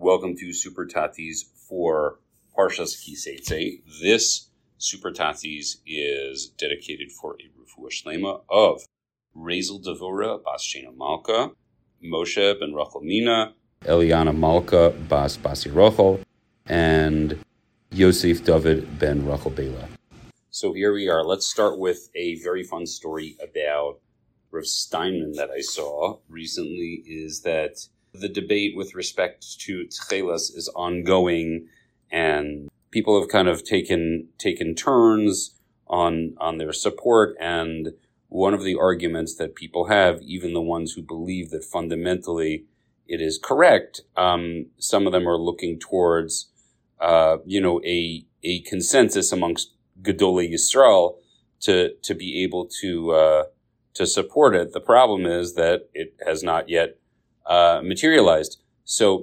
welcome to Super Tatis for Parshas Kiseitze. This Super Tatis is dedicated for a refuah shlema of Razel Devora Bas Shena Malka, Moshe ben Rachel Mina, Eliana Malka Bas Basi Rochel, and Yosef David ben Rachel Bela. So here we are. Let's start with a very fun story about Rav Steinman that I saw recently. Is that the debate with respect to Tchelas is ongoing, and people have kind of taken turns on their support. And one of the arguments that people have, even the ones who believe that fundamentally it is correct, some of them are looking towards, a consensus amongst Gedolei Yisrael to be able to support it. The problem is that it has not yet materialized. So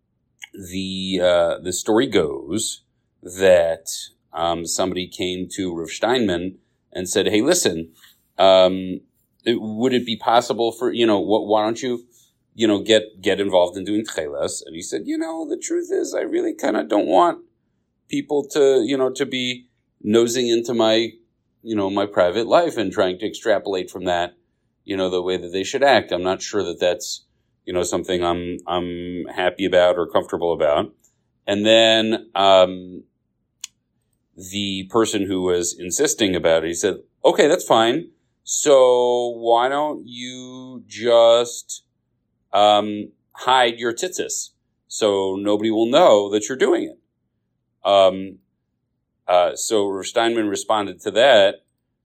the story goes that somebody came to Rav Steinman and said, "Hey, listen, would it be possible for why don't you get involved in doing tchelas?" And he said, "The truth is, I really kind of don't want people to be nosing into my my private life and trying to extrapolate from that the way that they should act. I'm not sure that that's something I'm happy about or comfortable about." And then the person who was insisting about it, he said, "Okay, that's fine. So why don't you just hide your tzitzis so nobody will know that you're doing it?" So Rav Steinman responded to that,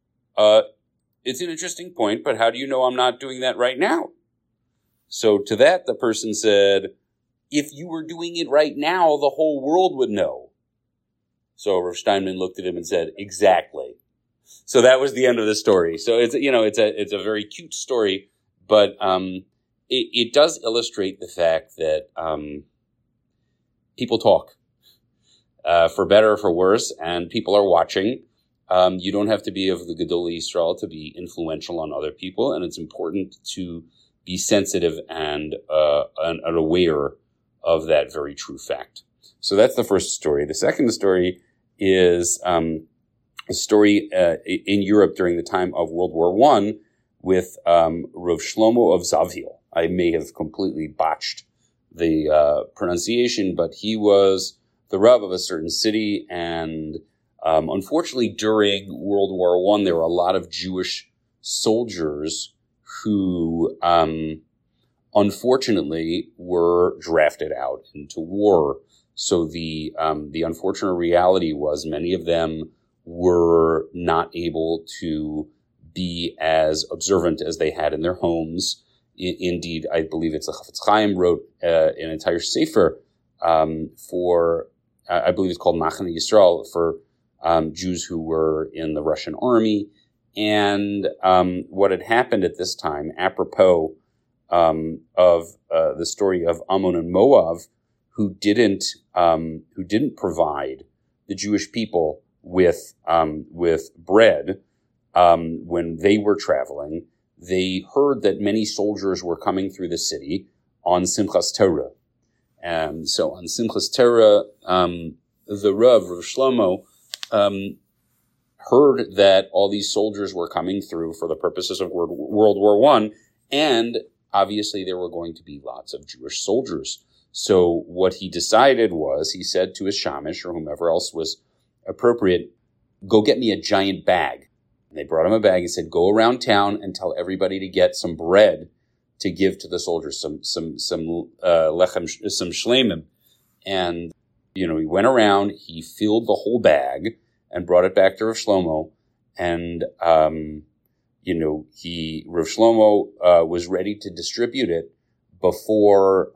"It's an interesting point, but how do you know I'm not doing that right now?" So to that, the person said, "If you were doing it right now, the whole world would know." So Rav Steinman looked at him and said, "Exactly." So that was the end of the story. So it's a very cute story, but it does illustrate the fact that people talk, for better or for worse, and people are watching. You don't have to be of the Gedolei Yisrael to be influential on other people, and it's important to be sensitive and aware of that very true fact. So that's the first story. The second story is a story in Europe during the time of World War I with Rav Shlomo of Zavil. I may have completely botched the pronunciation, but he was the Rav of a certain city, and unfortunately during World War I there were a lot of Jewish soldiers who unfortunately were drafted out into war. So the unfortunate reality was many of them were not able to be as observant as they had in their homes. Indeed, I believe it's Chafetz Chaim wrote an entire sefer for, I believe it's called Machane Yisrael, for Jews who were in the Russian army. And what had happened at this time, apropos of the story of Ammon and Moab, who didn't provide the Jewish people with bread when they were traveling, they heard that many soldiers were coming through the city on Simchas Torah. And so on Simchas Torah, the Rav Shlomo, heard that all these soldiers were coming through for the purposes of World War I, and obviously there were going to be lots of Jewish soldiers. So what he decided was, he said to his shamish or whomever else was appropriate, "Go get me a giant bag." And they brought him a bag and said, "Go around town and tell everybody to get some bread to give to the soldiers, some lechem, some shleimim." And, he went around, he filled the whole bag and brought it back to Rav Shlomo. And, Rav Shlomo was ready to distribute it before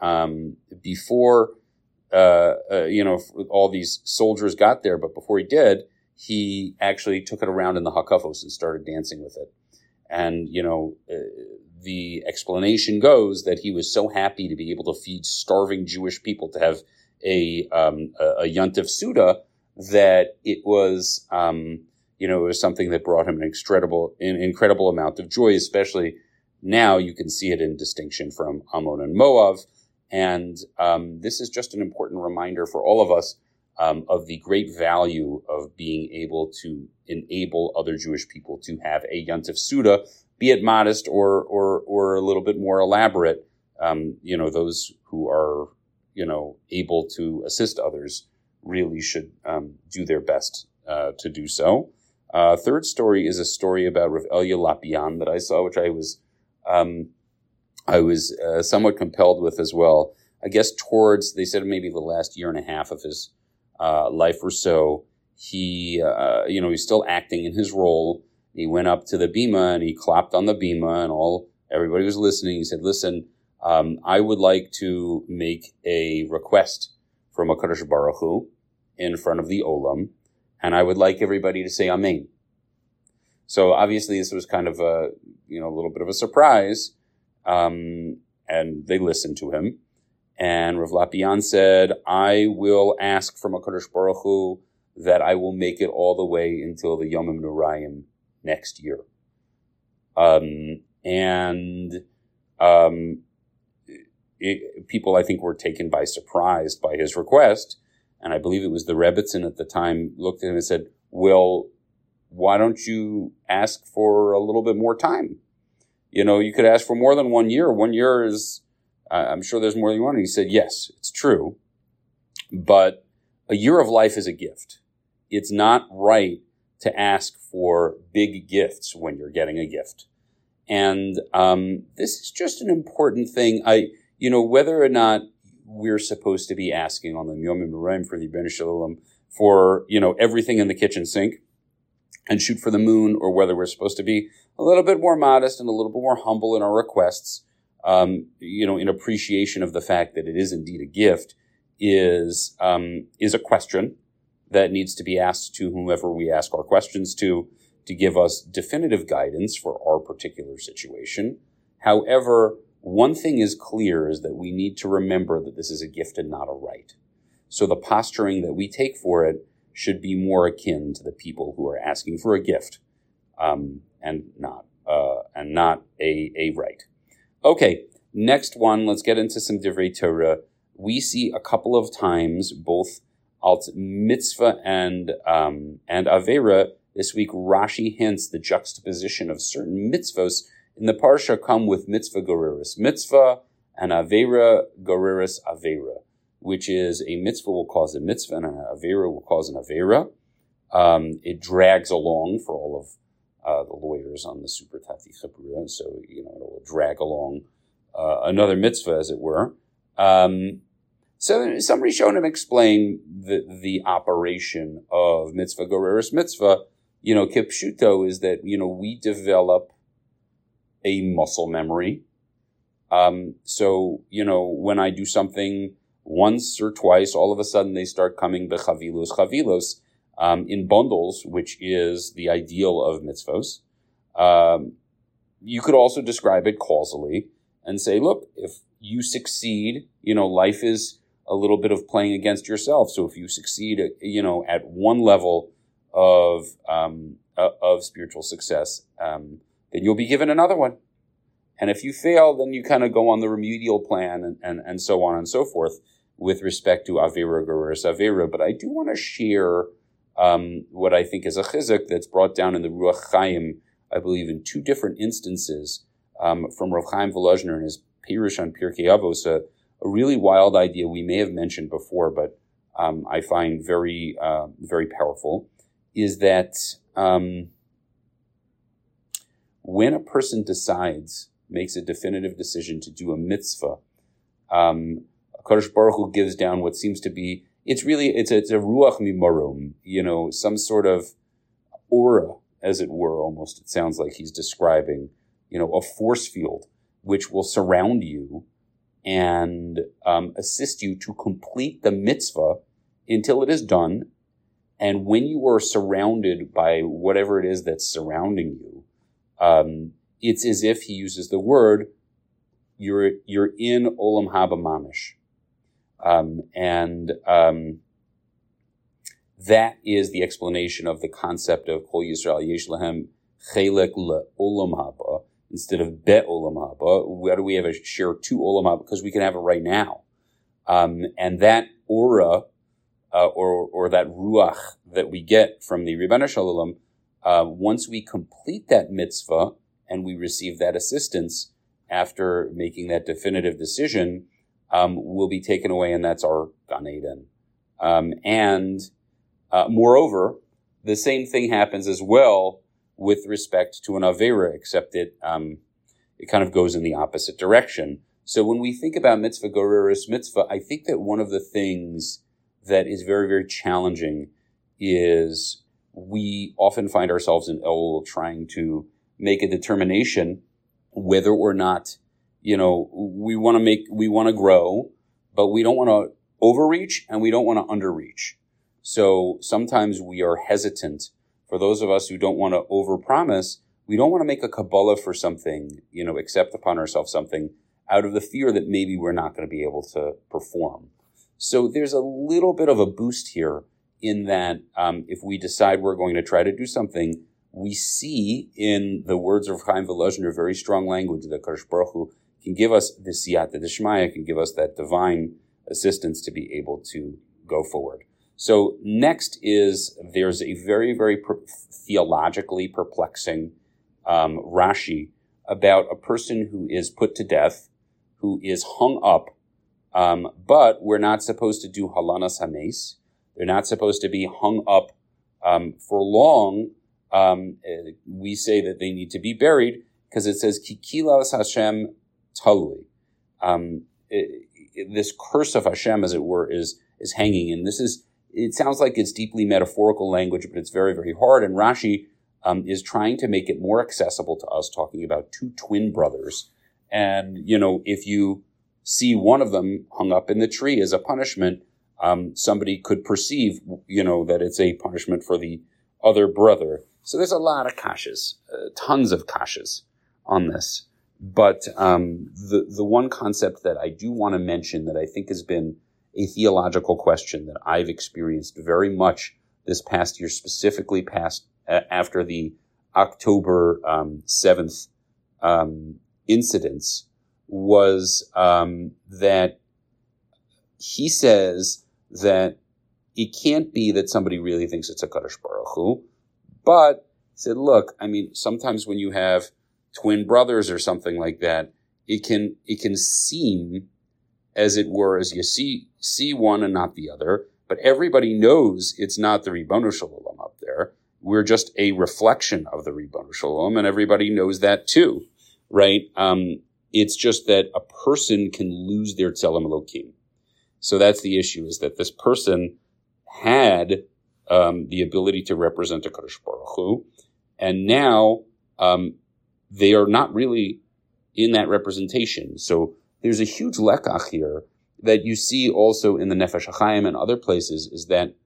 all these soldiers got there. But before he did, he actually took it around in the hakafos and started dancing with it. And, the explanation goes that he was so happy to be able to feed starving Jewish people, to have a Yontif Suda, that it was, it was something that brought him an incredible amount of joy, especially now you can see it in distinction from Ammon and Moab. And this is just an important reminder for all of us of the great value of being able to enable other Jewish people to have a Yontif Suda, be it modest or a little bit more elaborate. Those who are, able to assist others really should do their best to do so. Third story is a story about Rav Elia Lapian that I saw, which I was somewhat compelled with as well. I guess they said maybe the last year and a half of his life or so, he's still acting in his role. He went up to the bima and he clapped on the bima, and everybody was listening. He said, "Listen, I would like to make a request from HaKadosh Baruch Hu in front of the Olam, and I would like everybody to say Amen." So obviously this was kind of a little bit of a surprise, and they listened to him. And Rav Lapian said, "I will ask from HaKadosh Baruch Hu that I will make it all the way until the Yomim Nurayim next year." People, I think, were taken by surprise by his request. And I believe it was the Rebbitzin at the time looked at him and said, "Well, why don't you ask for a little bit more time? You could ask for more than 1 year. 1 year is, I'm sure there's more than you want." And he said, "Yes, it's true. But a year of life is a gift. It's not right to ask for big gifts when you're getting a gift." And this is just an important thing. Whether or not we're supposed to be asking on the Yom Nurayim for the Ibn Shalom for, everything in the kitchen sink and shoot for the moon, or whether we're supposed to be a little bit more modest and a little bit more humble in our requests, in appreciation of the fact that it is indeed a gift, is a question that needs to be asked to whomever we ask our questions to give us definitive guidance for our particular situation. However, one thing is clear, is that we need to remember that this is a gift and not a right. So the posturing that we take for it should be more akin to the people who are asking for a gift, and not a right. Okay, next one. Let's get into some Divrei Torah. We see a couple of times both alt mitzvah and avera. This week, Rashi hints the juxtaposition of certain mitzvos in the parsha come with mitzvah goreris mitzvah and avera goreris avera, which is a mitzvah will cause a mitzvah and an avera will cause an avera. It drags along for all of the lawyers on the Super Tati Chibura, so it will drag along another mitzvah, as it were. So some Rishonim explain the operation of mitzvah goreris mitzvah. Kipshuto is that we develop a muscle memory. So when I do something once or twice, all of a sudden they start coming chavilos in bundles, which is the ideal of mitzvos. You could also describe it causally and say, look, if you succeed, life is a little bit of playing against yourself. So if you succeed, at one level of spiritual success, then you'll be given another one. And if you fail, then you kind of go on the remedial plan and so on and so forth with respect to Avera Goreris Avera. But I do want to share what I think is a chizuk that's brought down in the Ruach Chaim, I believe, in two different instances from Rav Chaim Volozhner in his Pirush on Pirkei Avos, a really wild idea we may have mentioned before, but I find very, very powerful, is that when a person makes a definitive decision to do a mitzvah, HaKadosh Baruch Hu gives down what seems to be, it's a ruach mimarum, some sort of aura, as it were, almost. It sounds like he's describing, a force field which will surround you and assist you to complete the mitzvah until it is done. And when you are surrounded by whatever it is that's surrounding you, it's as if he uses the word, you're in Olam Haba Mamish. That is the explanation of the concept of Kol Yisrael Yesh Lahem Chelek LeOlam Haba. instead of be olam haba? Why do we have a share to olam haba? Because we can have it right now. And that aura, or that ruach that we get from the Ribono Shel Olam, once we complete that mitzvah and we receive that assistance after making that definitive decision, will be taken away, and that's our Gan Eden. Moreover, the same thing happens as well with respect to an Avera, except it kind of goes in the opposite direction. So when we think about mitzvah goreres mitzvah, I think that one of the things that is very, very challenging is we often find ourselves in Elul trying to make a determination whether or not, we want to grow, but we don't want to overreach and we don't want to underreach. So sometimes we are hesitant. For those of us who don't want to overpromise, we don't want to make a Kabbalah for something, accept upon ourselves something out of the fear that maybe we're not going to be able to perform. So there's a little bit of a boost here in that if we decide we're going to try to do something, we see in the words of Chaim Volozhiner very strong language that Kadosh Baruch Hu can give us the siyata d'shmaya, can give us that divine assistance to be able to go forward. So next there's a very, very theologically perplexing Rashi about a person who is put to death, who is hung up, but we're not supposed to do halanas hames. They're not supposed to be hung up for long. We say that they need to be buried because it says Kikilas Hashem Talui. This curse of Hashem, as it were, is hanging, and it sounds like it's deeply metaphorical language, but it's very, very hard. And Rashi is trying to make it more accessible to us, talking about two twin brothers. And, if you see one of them hung up in the tree as a punishment, somebody could perceive, that it's a punishment for the other brother. So there's a lot of kashas, tons of kashas on this. But the one concept that I do want to mention that I think has been a theological question that I've experienced very much this past year, specifically after the October 7th incidents, was that he says that it can't be that somebody really thinks it's a Kadosh Baruch Hu, but he said, look, sometimes when you have twin brothers or something like that, it can seem as it were, as you see one and not the other, but everybody knows it's not the Ribono Shel Olam up there. We're just a reflection of the Ribono Shel Olam, and everybody knows that too, right? It's just that a person can lose their Tzelem Elokim. So that's the issue, is that this person had the ability to represent a Kadosh Baruch Hu, and now they are not really in that representation. So there's a huge lekach here that you see also in the Nefesh HaChaim and other places, is that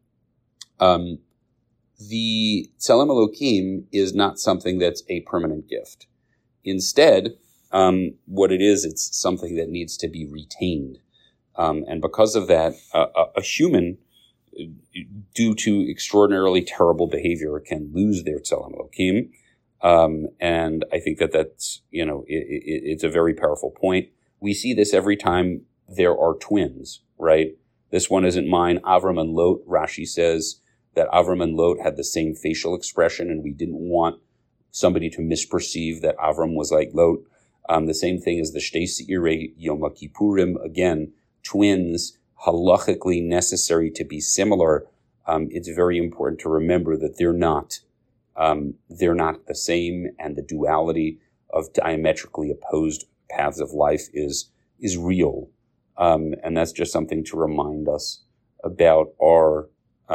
the Tzelem Elokim is not something that's a permanent gift. Instead, what it is, it's something that needs to be retained. And because of that, a human, due to extraordinarily terrible behavior, can lose their Tzelem Elokim. And I think that's, it's a very powerful point. We see this every time there are twins, right? This one isn't mine. Avram and Lot, Rashi says that Avram and Lot had the same facial expression, and we didn't want somebody to misperceive that Avram was like Lot. The same thing as the Shtei Seirei Yom Kippurim, again, twins, halachically necessary to be similar. It's very important to remember that they're not the same, and the duality of diametrically opposed paths of life is real. And that's just something to remind us about our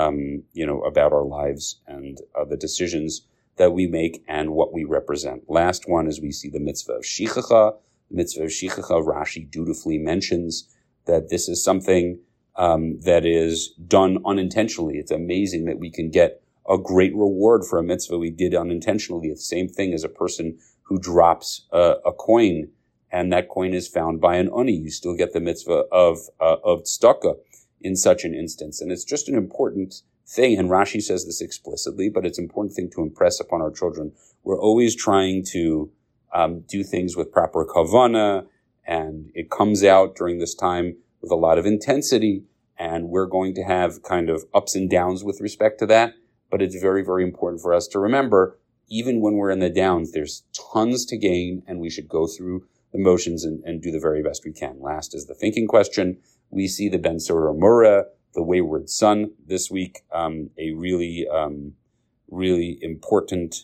lives and the decisions that we make and what we represent. Last one is we see the mitzvah of Shichacha. The mitzvah of Shichacha, Rashi dutifully mentions that this is something that is done unintentionally. It's amazing that we can get a great reward for a mitzvah we did unintentionally. It's the same thing as a person who drops a coin, and that coin is found by an ani. You still get the mitzvah of tzedakah in such an instance. And it's just an important thing, and Rashi says this explicitly, but it's an important thing to impress upon our children. We're always trying to do things with proper kavana, and it comes out during this time with a lot of intensity, and we're going to have kind of ups and downs with respect to that. But it's very, very important for us to remember, even when we're in the downs, there's tons to gain, and we should go through the motions and do the very best we can. Last is the thinking question. We see the Ben Sora Mura, the wayward son, this week, a really, really important,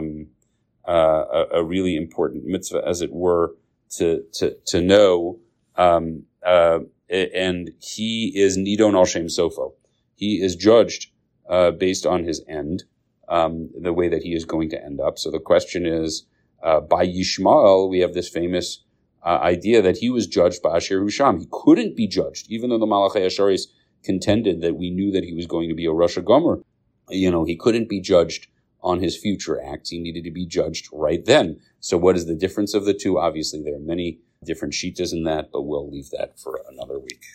a really important mitzvah, as it were, to know. And he is Nidon al Shem Sofo. He is judged based on his end, the way that he is going to end up. So the question is, by Yishmael, we have this famous idea that he was judged by Asher Husham. He couldn't be judged, even though the Malachei Asharis contended that we knew that he was going to be a Rosh Gomer. He couldn't be judged on his future acts. He needed to be judged right then. So what is the difference of the two? Obviously, there are many different shitas in that, but we'll leave that for another week.